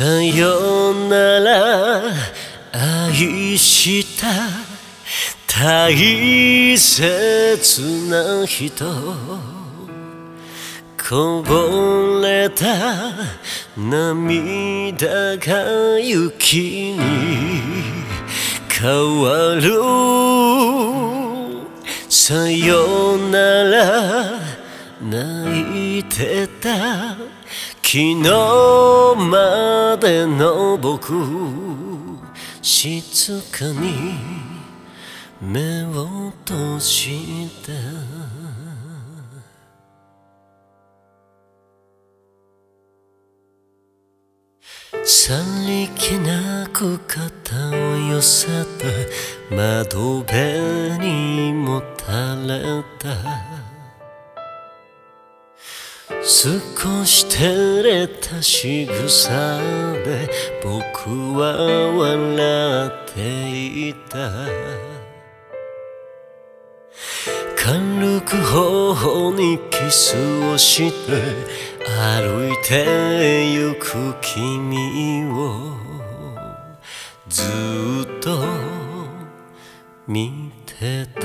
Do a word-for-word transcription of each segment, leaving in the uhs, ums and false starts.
さよなら愛した大切な人、こぼれた涙が雪に変わる。さよなら泣いてた昨日までの僕、静かに目を閉じてさりげなく肩を寄せて窓辺にもたれた。少し照れた仕草で僕は笑っていた。軽く頬にキスをして歩いてゆく君をずっと見てた。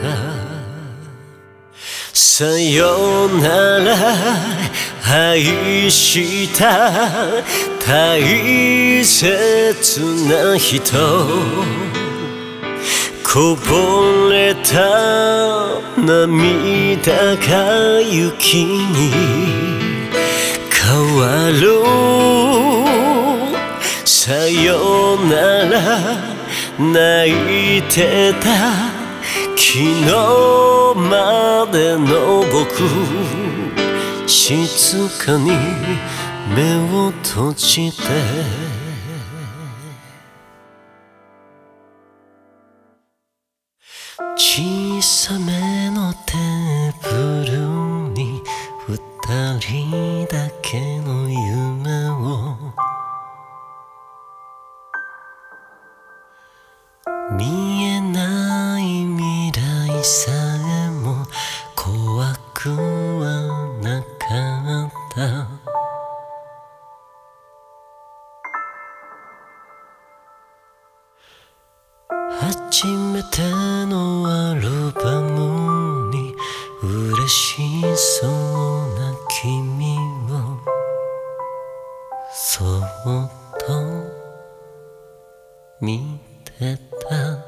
さよなら愛した大切な人、こぼれた涙が雪に変わる。さよなら泣いてた昨日までの僕、静かに目を閉じて小さめのテーブルに二人だけの夢を見えない未来さえも怖くはなかった。初めてのアルバムに嬉しそうな君をそっと見てた。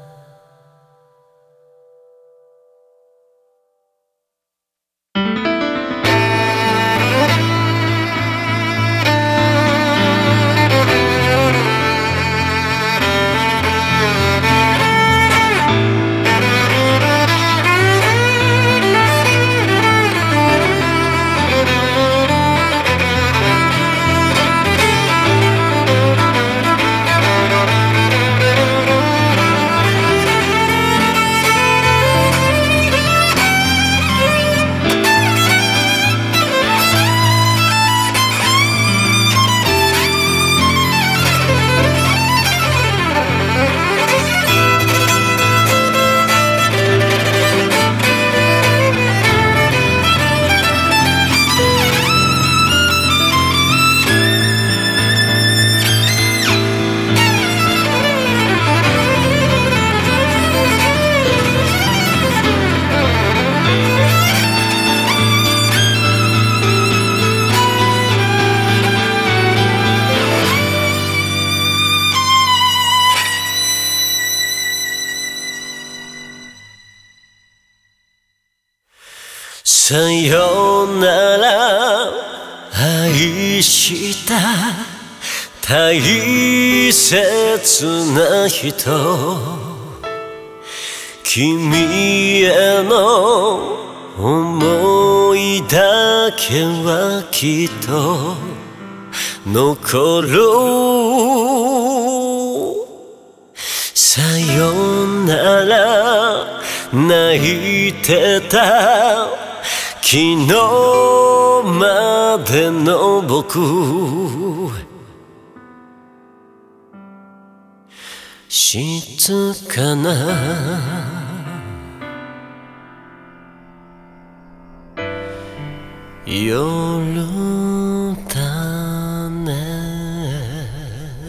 さよなら愛した大切な人、君への思いだけはきっと残る。さよなら泣いてた昨日までの僕、静かな夜だね。